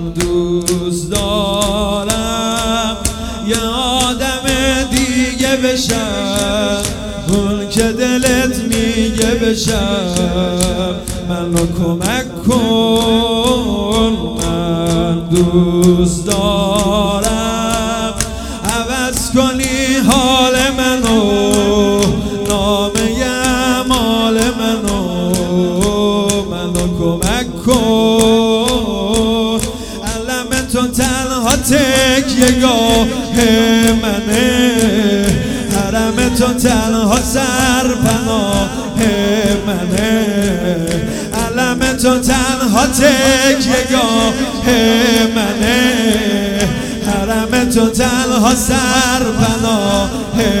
دوست دارم یه آدم دیگه بشم، اون که دلت میگه بشم. منو کمک کن، من دوست دارم عوض کنی حال منو، نامه اعمال منو کمک کن. علم تو تنها تکیه‌گاه منه، حرم تو تنها سرپناه منه. علم تو تنها تکیه‌گاه منه، حرم تو تنها سرپناه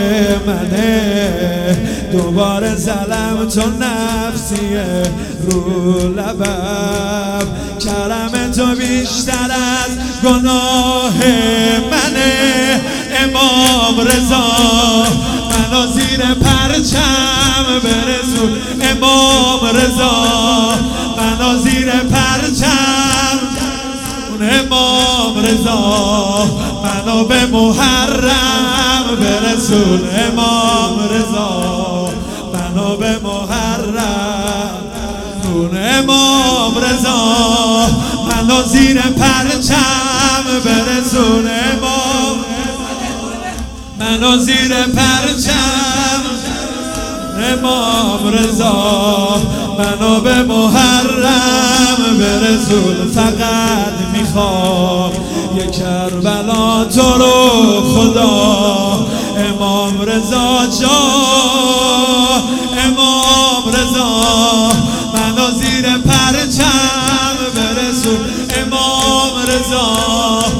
منه. دوباره زلم تو نفسیه رو لبم، کرم تو بیشتر از گناه منه. امام رضا منو زیر پرچم برسون، امام رضا منو زیر پرچم، امام رضا منو به محرم برسون، امام رضا منو به محرم. اون امام رضا منو زیر پرچم برسون، امام منو زیر پرچم، امام رضا منو به محرم برسون. فقط میخوام یه کربلا تو رو خدا، امام رضا جا، امام رضا منو زیر پرچم برسون، امام رضا